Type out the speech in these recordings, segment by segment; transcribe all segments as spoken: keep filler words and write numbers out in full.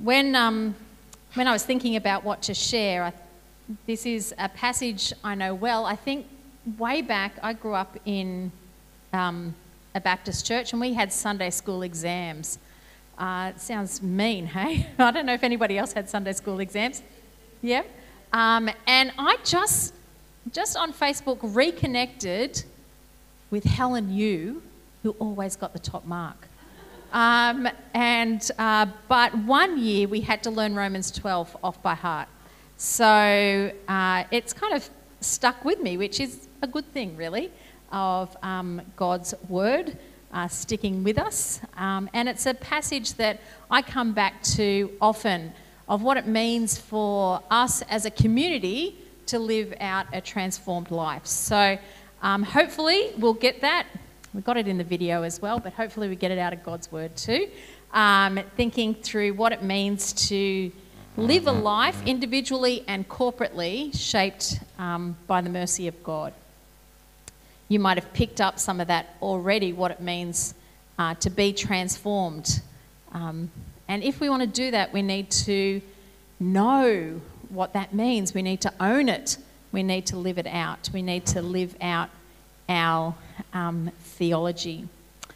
when um, when I was thinking about what to share, I, this is a passage I know well. I think way back, I grew up in um, a Baptist church, and we had Sunday school exams. Uh, it sounds mean, hey? I don't know if anybody else had Sunday school exams. Yeah. Um, and I just, just on Facebook reconnected with Helen Yu, who always got the top mark. Um, and uh, but one year we had to learn Romans twelve off by heart. So uh, it's kind of stuck with me, which is a good thing, really, of um, God's word uh, sticking with us. Um, and it's a passage that I come back to often, of what it means for us as a community to live out a transformed life. So um, hopefully we'll get that. We got it in the video as well, but hopefully we get it out of God's word too. Um, thinking through what it means to live a life individually and corporately shaped um, by the mercy of God. You might have picked up some of that already, what it means uh, to be transformed. Um, and if we want to do that, we need to know what that means. We need to own it. We need to live it out. We need to live out our um, theology.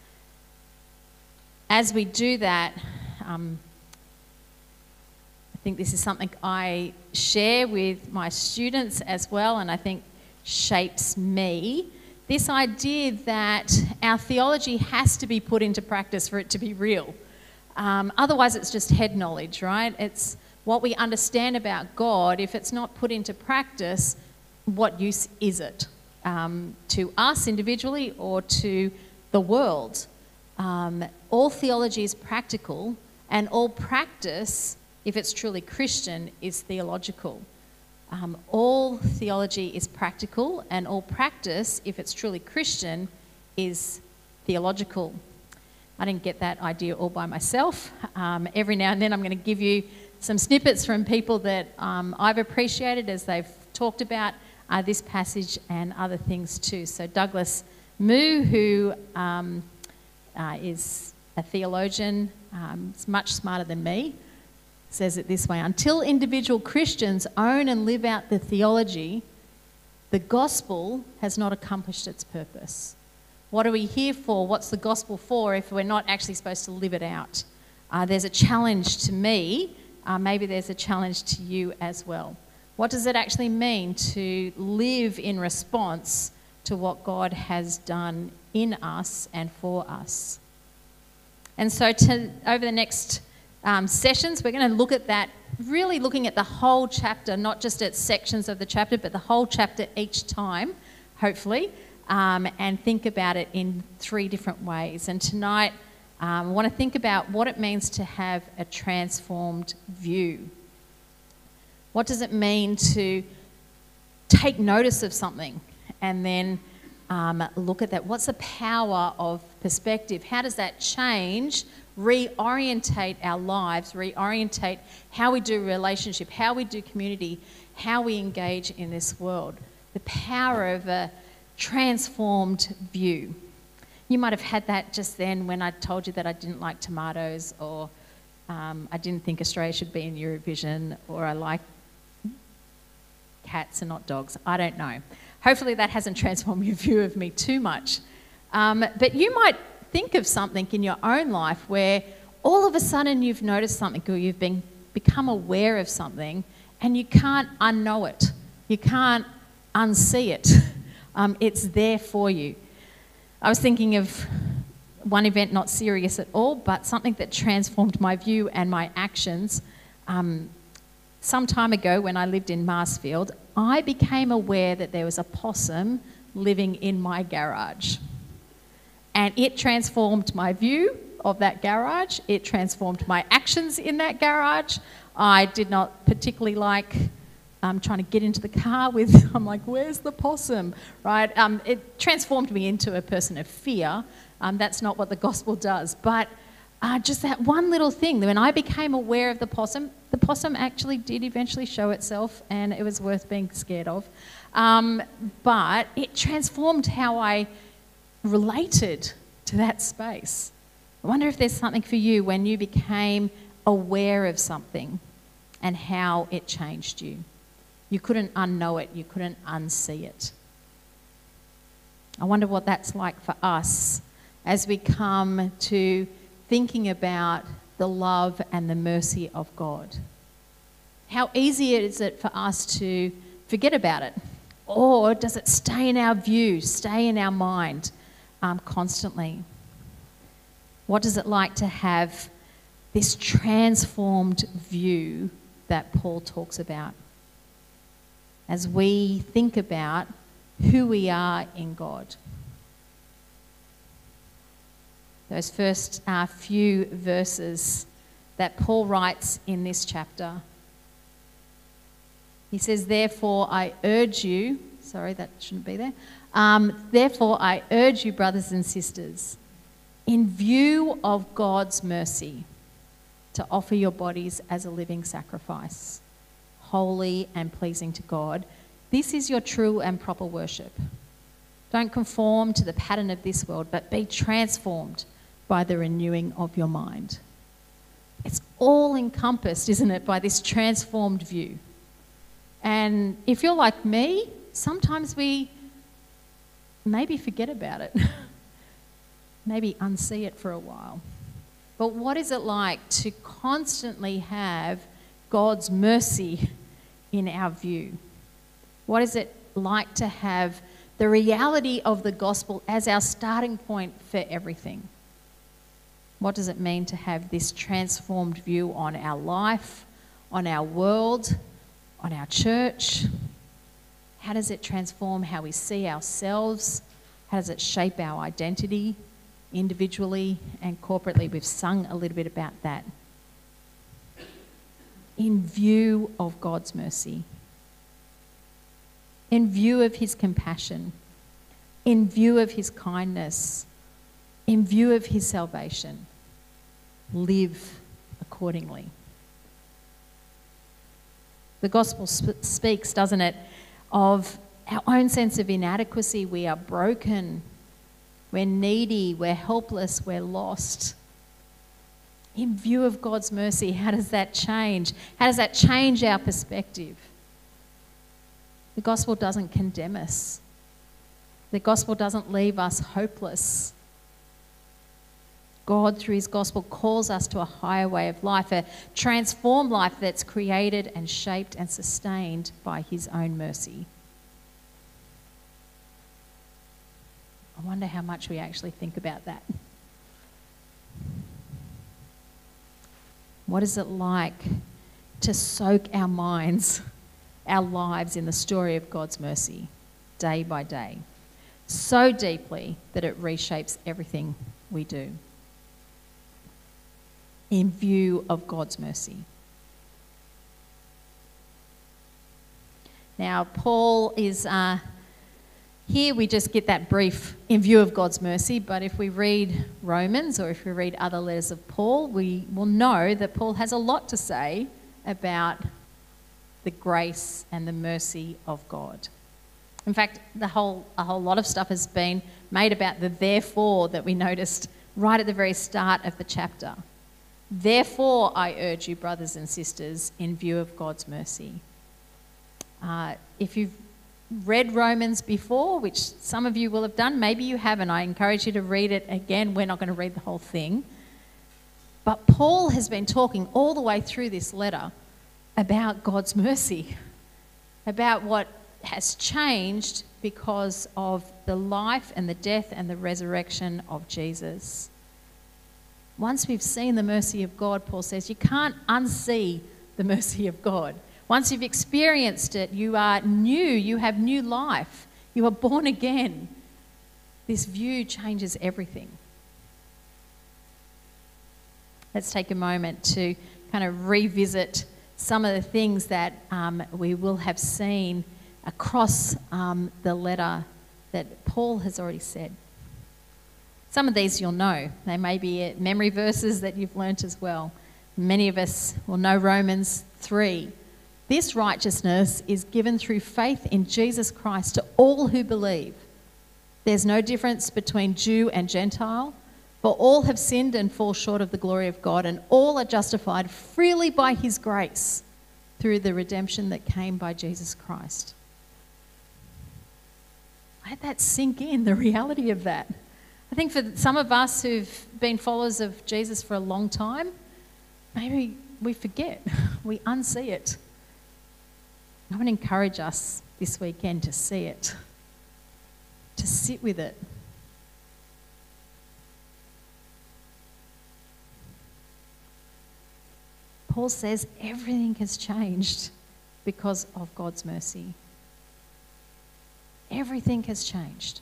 As we do that, um, I think this is something I share with my students as well, and I think shapes me. This idea that our theology has to be put into practice for it to be real. Um, otherwise, it's just head knowledge, right? It's what we understand about God. If it's not put into practice, what use is it? Um, to us individually or to the world. Um, all theology is practical, and all practice, if it's truly Christian, is theological. Um, all theology is practical, and all practice, if it's truly Christian, is theological. I didn't get that idea all by myself. Um, every now and then I'm going to give you some snippets from people that um, I've appreciated as they've talked about Uh, this passage and other things too. So Douglas Moo, who um, uh, is a theologian, um, is much smarter than me, says it this way: until individual Christians own and live out the theology, the gospel has not accomplished its purpose. What are we here for? What's the gospel for if we're not actually supposed to live it out? Uh, there's a challenge to me. Uh, maybe there's a challenge to you as well. What does it actually mean to live in response to what God has done in us and for us? And so to, over the next um, sessions, we're going to look at that, really looking at the whole chapter, not just at sections of the chapter, but the whole chapter each time, hopefully, um, and think about it in three different ways. And tonight, um, I want to think about what it means to have a transformed view. What does it mean to take notice of something and then um, look at that? What's the power of perspective? How does that change, reorientate our lives, reorientate how we do relationship, how we do community, how we engage in this world? The power of a transformed view. You might have had that just then when I told you that I didn't like tomatoes, or um, I didn't think Australia should be in Eurovision, or I like cats and not dogs. I don't know. Hopefully that hasn't transformed your view of me too much. Um, but you might think of something in your own life where all of a sudden you've noticed something, or you've been become aware of something, and you can't unknow it. You can't unsee it. Um, it's there for you. I was thinking of one event, not serious at all, but something that transformed my view and my actions. Um, Some time ago, when I lived in Marsfield, I became aware that there was a possum living in my garage. And it transformed my view of that garage. It transformed my actions in that garage. I did not particularly like um, trying to get into the car with, I'm like, where's the possum, right? Um, it transformed me into a person of fear. Um, that's not what the gospel does. But Uh, just that one little thing, when I became aware of the possum, the possum actually did eventually show itself, and it was worth being scared of. Um, but it transformed how I related to that space. I wonder if there's something for you when you became aware of something and how it changed you. You couldn't unknow it. You couldn't unsee it. I wonder what that's like for us as we come to thinking about the love and the mercy of God. How easy is it for us to forget about it? Or does it stay in our view, stay in our mind um, constantly? What is it like to have this transformed view that Paul talks about as we think about who we are in God? Those first uh, few verses that Paul writes in this chapter. He says, therefore I urge you, sorry, that shouldn't be there. Um, therefore I urge you, brothers and sisters, in view of God's mercy, to offer your bodies as a living sacrifice, holy and pleasing to God. This is your true and proper worship. Don't conform to the pattern of this world, but be transformed by the renewing of your mind. It's all encompassed, isn't it, by this transformed view. And if you're like me, sometimes we maybe forget about it. Maybe unsee it for a while. But what is it like to constantly have God's mercy in our view? What is it like to have the reality of the gospel as our starting point for everything? What does it mean to have this transformed view on our life, on our world, on our church? How does it transform how we see ourselves? How does it shape our identity individually and corporately? We've sung a little bit about that. In view of God's mercy, in view of his compassion, in view of his kindness, in view of his salvation, live accordingly. The gospel sp- speaks, doesn't it, of our own sense of inadequacy. We are broken, we're needy, we're helpless, we're lost. In view of God's mercy, how does that change? How does that change our perspective? The gospel doesn't condemn us. The gospel doesn't leave us hopeless. God, through his gospel, calls us to a higher way of life, a transformed life that's created and shaped and sustained by his own mercy. I wonder how much we actually think about that. What is it like to soak our minds, our lives in the story of God's mercy day by day, so deeply that it reshapes everything we do in view of God's mercy? Now, Paul is, uh, here we just get that brief in view of God's mercy, but if we read Romans or if we read other letters of Paul, we will know that Paul has a lot to say about the grace and the mercy of God. In fact, the whole, a whole lot of stuff has been made about the therefore that we noticed right at the very start of the chapter. Therefore, I urge you, brothers and sisters, in view of God's mercy. Uh, if you've read Romans before, which some of you will have done, maybe you haven't, I encourage you to read it again. We're not going to read the whole thing. But Paul has been talking all the way through this letter about God's mercy, about what has changed because of the life and the death and the resurrection of Jesus. Once we've seen the mercy of God, Paul says, you can't unsee the mercy of God. Once you've experienced it, you are new, you have new life, you are born again. This view changes everything. Let's take a moment to kind of revisit some of the things that um, we will have seen across um, the letter that Paul has already said. Some of these you'll know. They may be memory verses that you've learnt as well. Many of us will know Romans three. This righteousness is given through faith in Jesus Christ to all who believe. There's no difference between Jew and Gentile, For all have sinned and fall short of the glory of God, and all are justified freely by his grace through the redemption that came by Jesus Christ. Let that sink in, the reality of that. I think for some of us who've been followers of Jesus for a long time, maybe we forget, we unsee it. I want to encourage us this weekend to see it, to sit with it. Paul says everything has changed because of God's mercy. Everything has changed.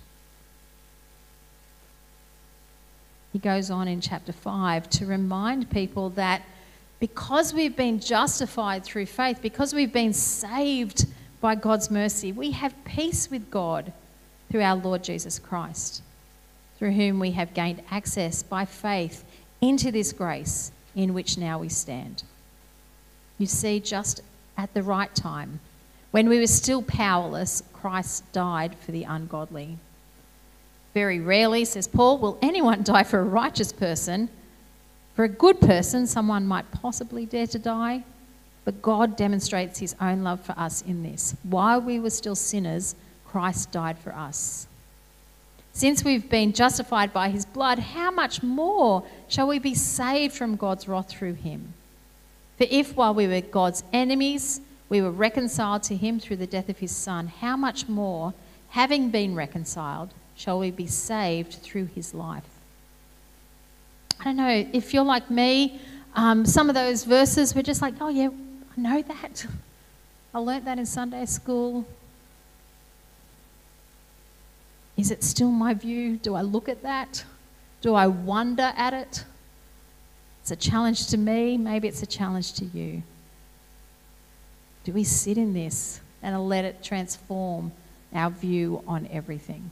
He goes on in chapter five to remind people that because we've been justified through faith, because we've been saved by God's mercy, we have peace with God through our Lord Jesus Christ, through whom we have gained access by faith into this grace in which now we stand. You see, just at the right time, when we were still powerless, Christ died for the ungodly. Very rarely, says Paul, will anyone die for a righteous person. For a good person, someone might possibly dare to die, but God demonstrates his own love for us in this. While we were still sinners, Christ died for us. Since we've been justified by his blood, how much more shall we be saved from God's wrath through him? For if while we were God's enemies, we were reconciled to him through the death of his Son, how much more, having been reconciled, shall we be saved through his life? I don't know, if you're like me, um, some of those verses were just like, oh yeah, I know that. I learnt that in Sunday school. Is it still my view? Do I look at that? Do I wonder at it? It's a challenge to me. Maybe it's a challenge to you. Do we sit in this and let it transform our view on everything?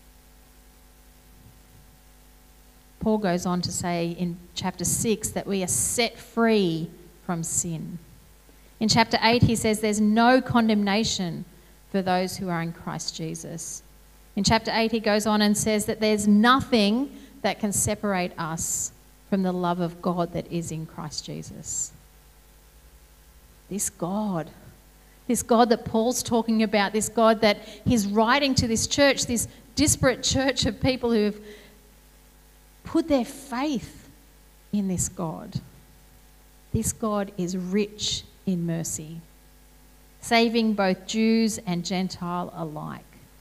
Paul goes on to say in chapter six that we are set free from sin. In chapter eight, he says there's no condemnation for those who are in Christ Jesus. In chapter eight, he goes on and says that there's nothing that can separate us from the love of God that is in Christ Jesus. This God, this God that Paul's talking about, this God that he's writing to this church, this disparate church of people who have put their faith in this God. This God is rich in mercy, saving both Jews and Gentile alike.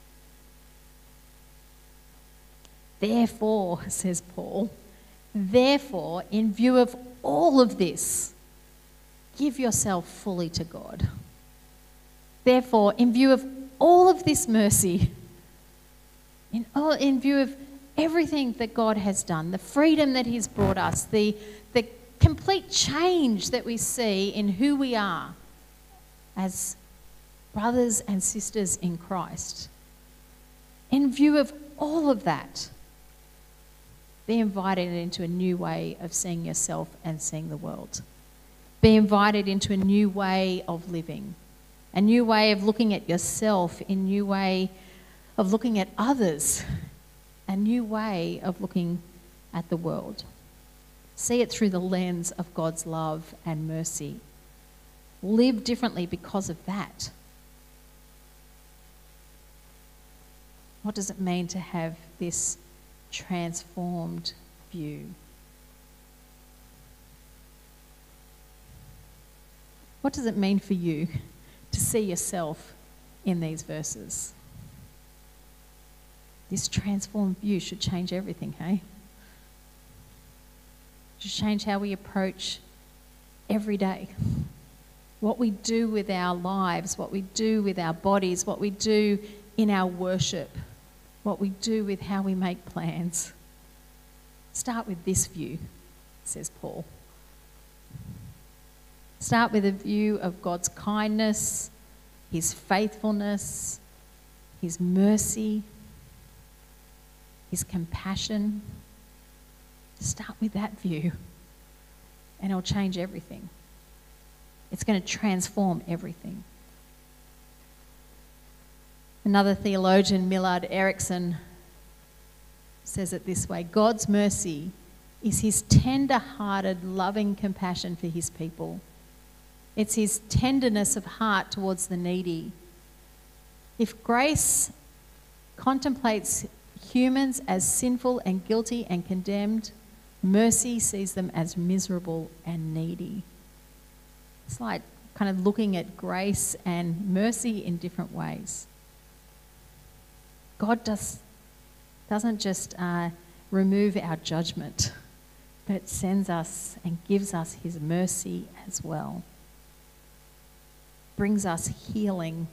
Therefore, says Paul, therefore, in view of all of this, give yourself fully to God. Therefore, in view of all of this mercy, in, all, in view of everything that God has done, the freedom that he's brought us, the, the complete change that we see in who we are as brothers and sisters in Christ, in view of all of that, be invited into a new way of seeing yourself and seeing the world. Be invited into a new way of living, a new way of looking at yourself, a new way of looking at others, a new way of looking at the world. See it through the lens of God's love and mercy. Live differently because of that. What does it mean to have this transformed view? What does it mean for you to see yourself in these verses? This transformed view should change everything, hey? Should change how we approach every day. What we do with our lives, what we do with our bodies, what we do in our worship, what we do with how we make plans. Start with this view, says Paul. Start with a view of God's kindness, his faithfulness, his mercy, his compassion. Start with that view, and it'll change everything. It's going to transform everything. Another theologian, Millard Erickson, says it this way: God's mercy is his tender-hearted, loving compassion for his people. It's his tenderness of heart towards the needy. If grace contemplates humans as sinful and guilty and condemned, mercy sees them as miserable and needy. It's like kind of looking at grace and mercy in different ways. God does, doesn't just uh, remove our judgment, but sends us and gives us his mercy as well. Brings us healing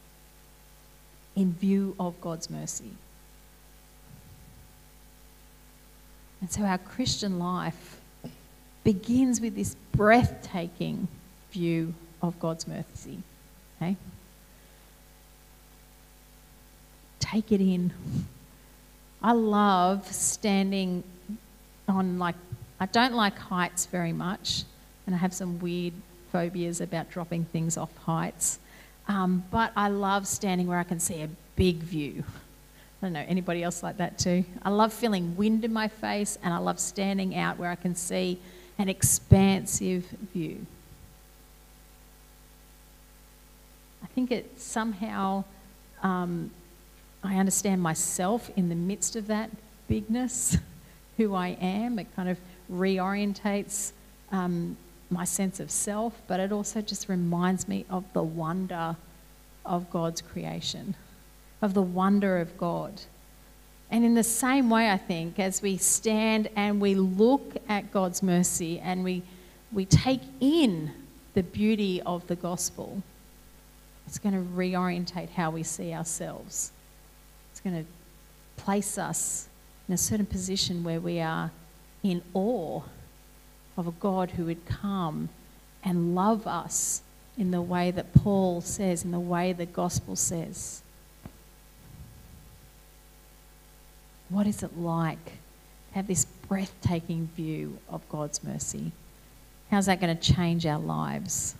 in view of God's mercy. And so our Christian life begins with this breathtaking view of God's mercy. Okay? Take it in. I love standing on, like, I don't like heights very much, and I have some weird phobias about dropping things off heights. Um, but I love standing where I can see a big view. I don't know, anybody else like that too? I love feeling wind in my face, and I love standing out where I can see an expansive view. I think it somehow, um, I understand myself in the midst of that bigness, who I am. It kind of reorientates um, my sense of self, but it also just reminds me of the wonder of God's creation, of the wonder of God. And in the same way, I think, as we stand and we look at God's mercy and we we take in the beauty of the gospel, it's going to reorientate how we see ourselves. It's going to place us in a certain position where we are in awe of a God who would come and love us in the way that Paul says, in the way the gospel says. What is it like to have this breathtaking view of God's mercy? How's that going to change our lives?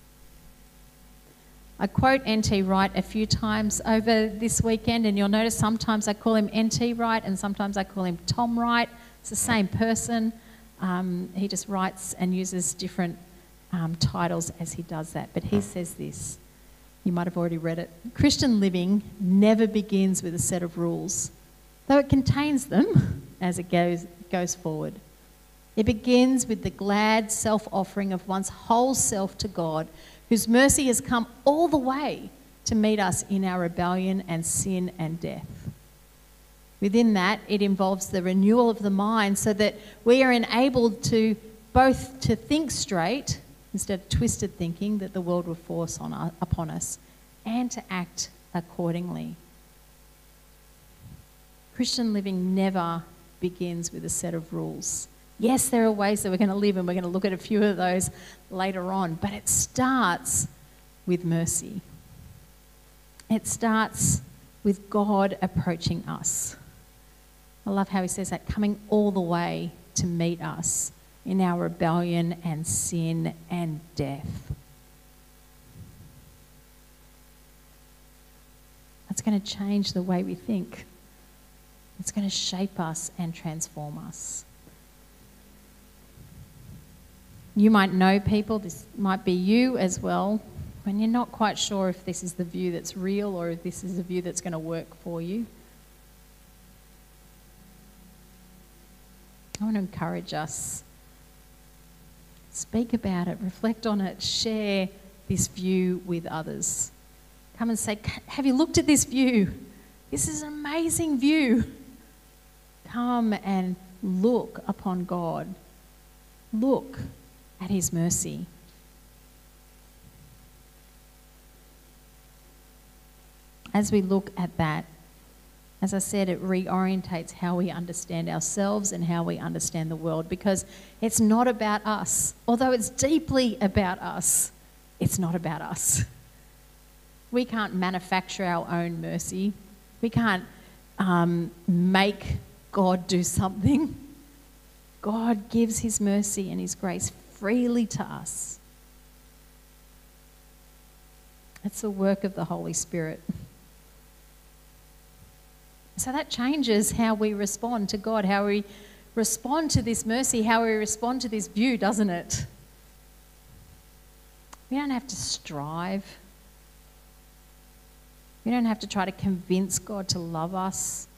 I quote N T Wright a few times over this weekend, and you'll notice sometimes I call him N T Wright and sometimes I call him Tom Wright. It's the same person. Um, he just writes and uses different um, titles as he does that. But he says this, you might have already read it: Christian living never begins with a set of rules, though it contains them as it goes, goes forward. It begins with the glad self-offering of one's whole self to God, whose mercy has come all the way to meet us in our rebellion and sin and death. Within that, it involves the renewal of the mind so that we are enabled to both to think straight instead of twisted thinking that the world will force on us, upon us, and to act accordingly. Christian living never begins with a set of rules. Yes, there are ways that we're going to live, and we're going to look at a few of those later on, but it starts with mercy. It starts with God approaching us. I love how he says that, coming all the way to meet us in our rebellion and sin and death. That's going to change the way we think. It's going to shape us and transform us. You might know people, this might be you as well, when you're not quite sure if this is the view that's real or if this is a view that's going to work for you. I want to encourage us. Speak about it, reflect on it, share this view with others. Come and say, have you looked at this view? This is an amazing view. Come and look upon God. Look at his mercy. As we look at that, as I said, it reorientates how we understand ourselves and how we understand the world, because it's not about us. Although it's deeply about us, it's not about us. We can't manufacture our own mercy. We can't um, make God do something. God gives his mercy and his grace freely to us. It's the work of the Holy Spirit. So that changes how we respond to God, how we respond to this mercy, how we respond to this view, doesn't it? We don't have to strive. We don't have to try to convince God to love us.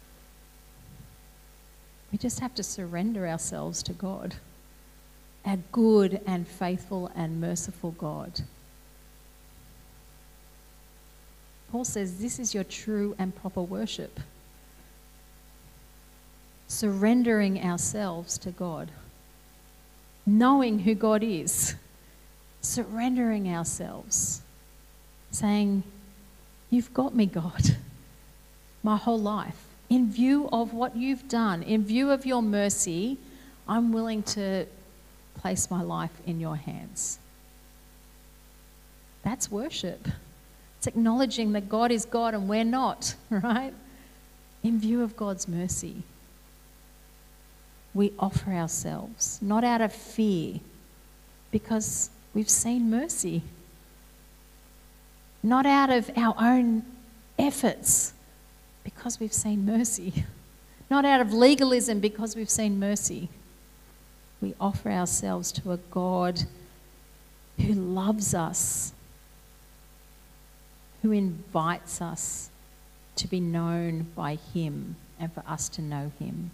We just have to surrender ourselves to God, our good and faithful and merciful God. Paul says this is your true and proper worship. Surrendering ourselves to God, knowing who God is, surrendering ourselves, saying, you've got me, God, my whole life. In view of what you've done, in view of your mercy, I'm willing to place my life in your hands. That's worship. It's acknowledging that God is God and we're not, right? In view of God's mercy, we offer ourselves, not out of fear, because we've seen mercy. Not out of our own efforts, because we've seen mercy. Not out of legalism, because we've seen mercy. We offer ourselves to a God who loves us, who invites us to be known by him and for us to know him.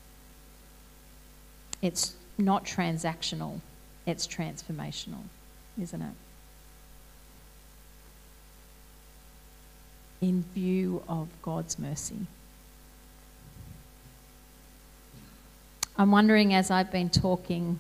It's not transactional, it's transformational, isn't it? In view of God's mercy. I'm wondering, as I've been talking,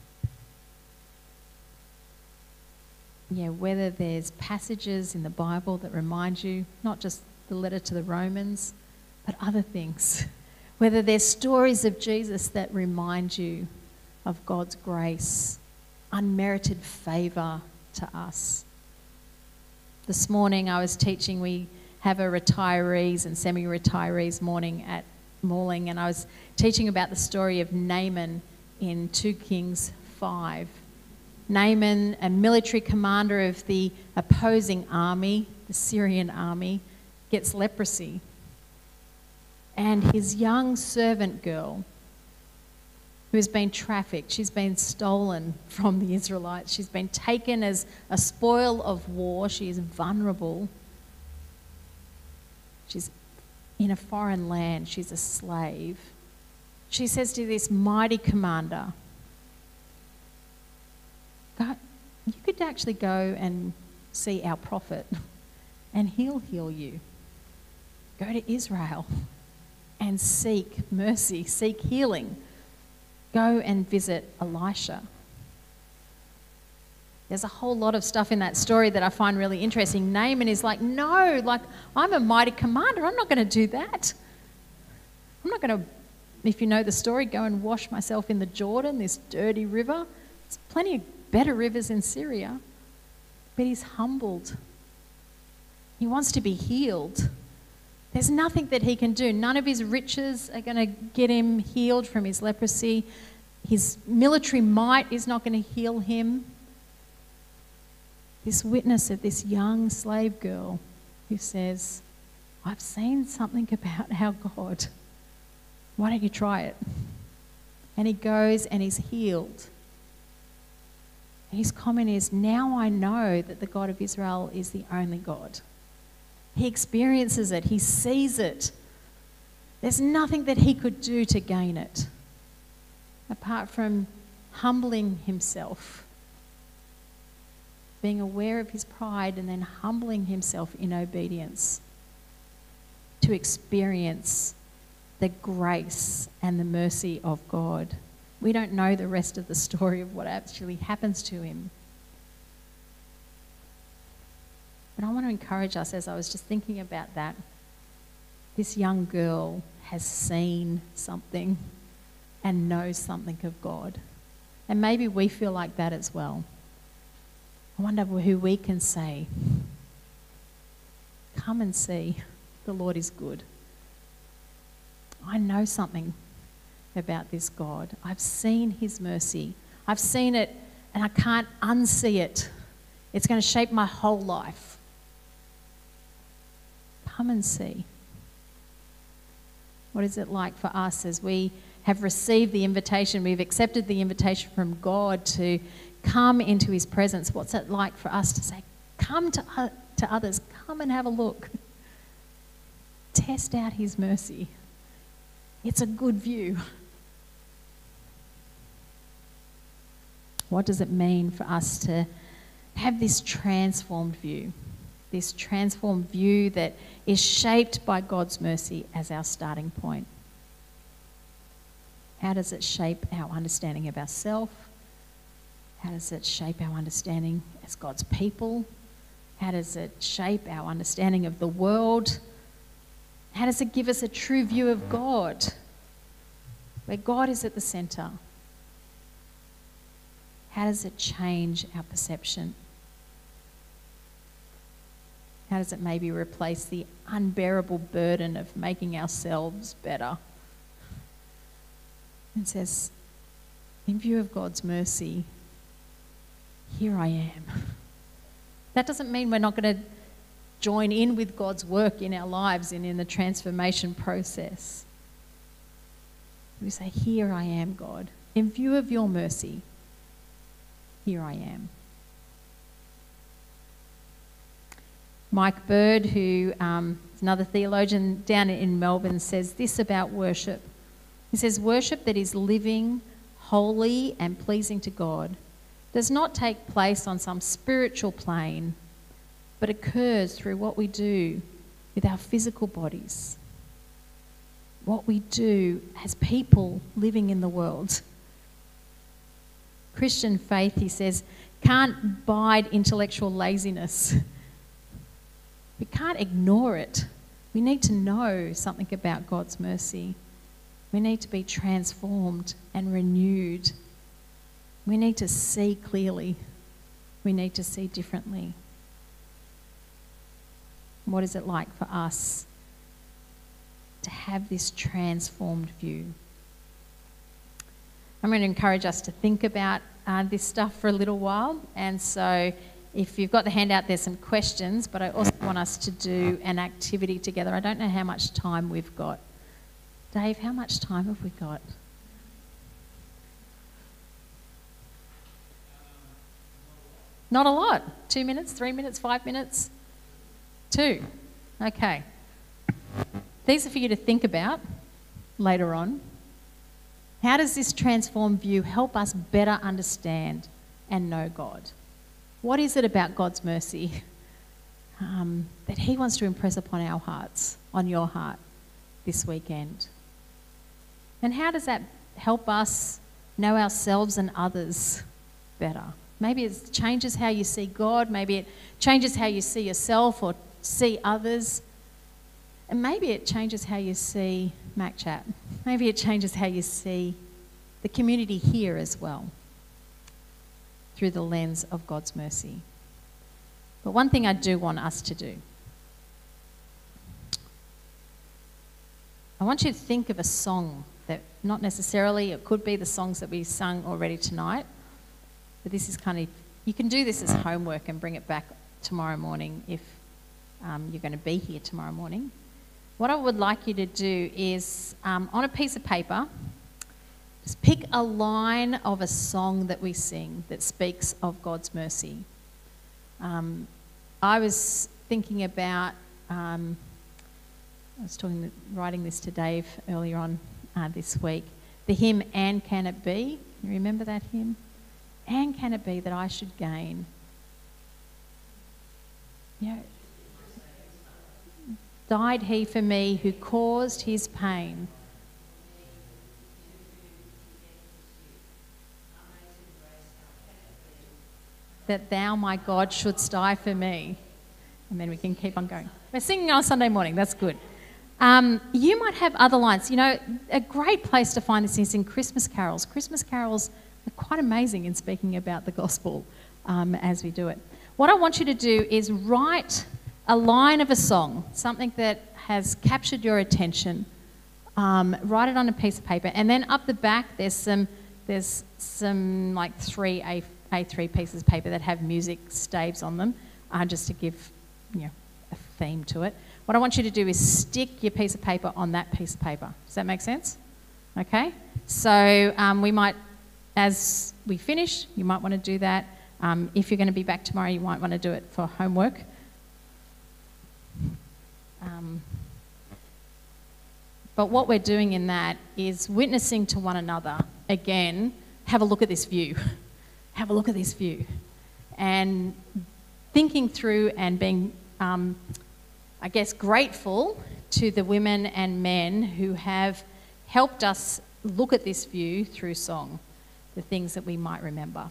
yeah, whether there's passages in the Bible that remind you, not just the letter to the Romans, but other things. Whether there's stories of Jesus that remind you of God's grace, unmerited favour to us. This morning I was teaching, we have a retirees and semi-retirees morning at Morling, and I was teaching about the story of Naaman in two Kings five. Naaman, a military commander of the opposing army, the Syrian army, gets leprosy. And his young servant girl, who has been trafficked, she's been stolen from the Israelites, she's been taken as a spoil of war, she is vulnerable. She's in a foreign land, she's a slave. She says to this mighty commander, God, you could actually go and see our prophet and he'll heal you. Go to Israel and seek mercy, seek healing. Go and visit Elisha. There's a whole lot of stuff in that story that I find really interesting. Naaman is like, no, like, I'm a mighty commander. I'm not going to do that. I'm not going to, if you know the story, go and wash myself in the Jordan, this dirty river. There's plenty of better rivers in Syria. But he's humbled. He wants to be healed. There's nothing that he can do. None of his riches are going to get him healed from his leprosy. His military might is not going to heal him. This witness of this young slave girl who says, I've seen something about our God. Why don't you try it? And he goes and he's healed. And his comment is, now I know that the God of Israel is the only God. He experiences it. He sees it. There's nothing that he could do to gain it, apart from humbling himself, being aware of his pride and then humbling himself in obedience to experience the grace and the mercy of God. We don't know the rest of the story of what actually happens to him. But I want to encourage us, as I was just thinking about that, this young girl has seen something and knows something of God. And maybe we feel like that as well. I wonder who we can say, come and see, the Lord is good. I know something about this God. I've seen his mercy. I've seen it and I can't unsee it. It's going to shape my whole life. Come and see. What is it like for us as we have received the invitation, we've accepted the invitation from God to come into his presence? What's it like for us to say, come to, uh, to others, come and have a look. Test out his mercy. It's a good view. What does it mean for us to have this transformed view? This transformed view that is shaped by God's mercy as our starting point. How does it shape our understanding of ourselves? How does it shape our understanding as God's people? How does it shape our understanding of the world? How does it give us a true view of God, where God is at the centre? How does it change our perception? How does it maybe replace the unbearable burden of making ourselves better? It says, in view of God's mercy, here I am. That doesn't mean we're not going to join in with God's work in our lives and in the transformation process. We say, here I am, God. In view of your mercy, here I am. Mike Bird, who um, is another theologian down in Melbourne, says this about worship. He says, worship that is living, holy and pleasing to God does not take place on some spiritual plane, but occurs through what we do with our physical bodies, what we do as people living in the world. Christian faith, he says, can't bide intellectual laziness. We can't ignore it. We need to know something about God's mercy. We need to be transformed and renewed. We need to see clearly. We need to see differently. What is it like for us to have this transformed view? I'm going to encourage us to think about uh, this stuff for a little while. And so if you've got the handout, there's some questions, but I also want us to do an activity together. I don't know how much time we've got. Dave, how much time have we got? Not a lot. Two minutes, three minutes, five minutes? Two. Okay. These are for you to think about later on. How does this transformed view help us better understand and know God? What is it about God's mercy um, that he wants to impress upon our hearts, on your heart this weekend? And how does that help us know ourselves and others better? Maybe it changes how you see God. Maybe it changes how you see yourself or see others. And maybe it changes how you see MacChat. Maybe it changes how you see the community here as well, through the lens of God's mercy. But one thing I do want us to do, I want you to think of a song that, not necessarily, it could be the songs that we sung already tonight, but this is kind of, you can do this as homework and bring it back tomorrow morning if um, you're going to be here tomorrow morning. What I would like you to do is, um, on a piece of paper, just pick a line of a song that we sing that speaks of God's mercy. Um, I was thinking about, um, I was talking, writing this to Dave earlier on uh, this week, the hymn, And Can It Be? You remember that hymn? And can it be that I should gain? You know, died he for me who caused his pain. That thou, my God, shouldst die for me. And then we can keep on going. We're singing on Sunday morning, that's good. Um, you might have other lines. You know, a great place to find this is in Christmas carols. Christmas carols are quite amazing in speaking about the gospel um, as we do it. What I want you to do is write a line of a song, something that has captured your attention. Um, write it on a piece of paper, and then up the back there's some there's some like three A A three pieces of paper that have music staves on them, uh, just to give you know a theme to it. What I want you to do is stick your piece of paper on that piece of paper. Does that make sense? Okay? So um, we might, as we finish, you might want to do that. Um, if you're going to be back tomorrow, you might want to do it for homework. Um, but what we're doing in that is witnessing to one another. Again, have a look at this view. Have a look at this view. And thinking through and being, um, I guess, grateful to the women and men who have helped us look at this view through song, the things that we might remember.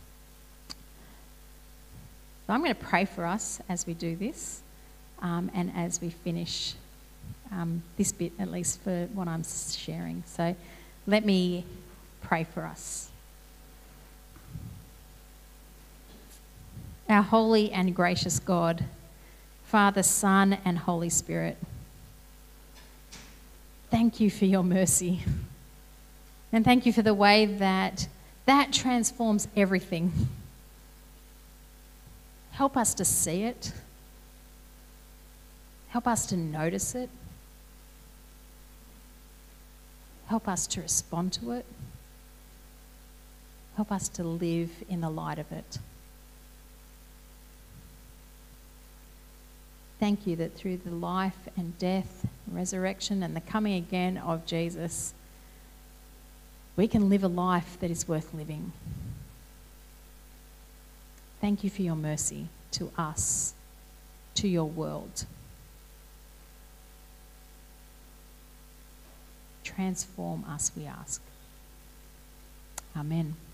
So I'm going to pray for us as we do this um, and as we finish um, this bit, at least for what I'm sharing. So let me pray for us. Our holy and gracious God, Father, Son, and Holy Spirit, thank you for your mercy. And thank you for the way that that transforms everything. Help us to see it. Help us to notice it. Help us to respond to it. Help us to live in the light of it. Thank you that through the life and death, resurrection, and the coming again of Jesus, we can live a life that is worth living. Thank you for your mercy to us, to your world. Transform us, we ask. Amen.